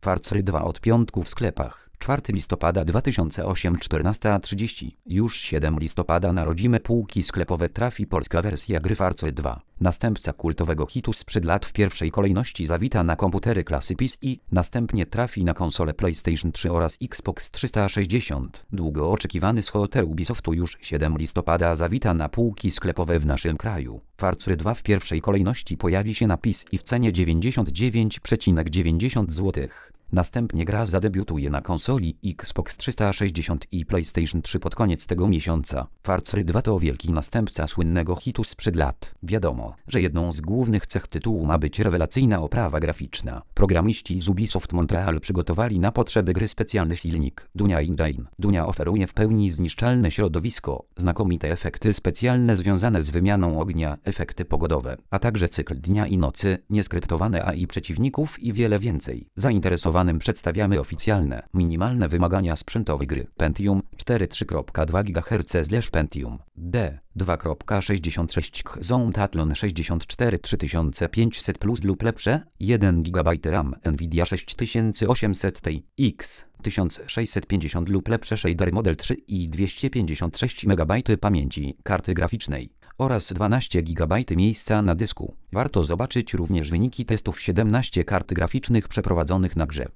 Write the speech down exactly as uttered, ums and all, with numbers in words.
Far Cry dwa od piątku w sklepach. czwartego listopada dwa tysiące ósmego, czternasta trzydzieści. Już siódmego listopada na rodzime półki sklepowe trafi polska wersja gry Far Cry dwa. Następca kultowego hitu sprzed lat w pierwszej kolejności zawita na komputery klasy P C i następnie trafi na konsole PlayStation trzy oraz Xbox trzysta sześćdziesiąt. Długo oczekiwany shooter Ubisoftu już siódmego listopada zawita na półki sklepowe w naszym kraju. Far Cry dwa w pierwszej kolejności pojawi się na P C i w cenie dziewięćdziesiąt dziewięć przecinek dziewięćdziesiąt złotych. Następnie gra zadebiutuje na konsoli Xbox trzysta sześćdziesiąt i PlayStation trzy pod koniec tego miesiąca. Far Cry dwa to wielki następca słynnego hitu sprzed lat. Wiadomo, że jedną z głównych cech tytułu ma być rewelacyjna oprawa graficzna. Programiści z Ubisoft Montreal przygotowali na potrzeby gry specjalny silnik Dunia Engine. Dunia oferuje w pełni zniszczalne środowisko, znakomite efekty specjalne związane z wymianą ognia, efekty pogodowe, a także cykl dnia i nocy, nieskryptowane A I przeciwników i wiele więcej. Zainteresowanych przedstawiamy oficjalne, minimalne wymagania sprzętowe gry. Pentium cztery trzy przecinek dwa gigaherca Pentium D dwa przecinek sześćdziesiąt sześć Zoom Athlon sześćdziesiąt cztery trzy tysiące pięćset plus lub lepsze, jeden gigabajt RAM Nvidia sześć tysięcy osiemset Ti X tysiąc sześćset pięćdziesiąt lub lepsze shader Model trzy i dwieście pięćdziesiąt sześć megabajtów pamięci karty graficznej oraz dwanaście gigabajtów miejsca na dysku. Warto zobaczyć również wyniki testów siedemnastu kart graficznych przeprowadzonych na grze.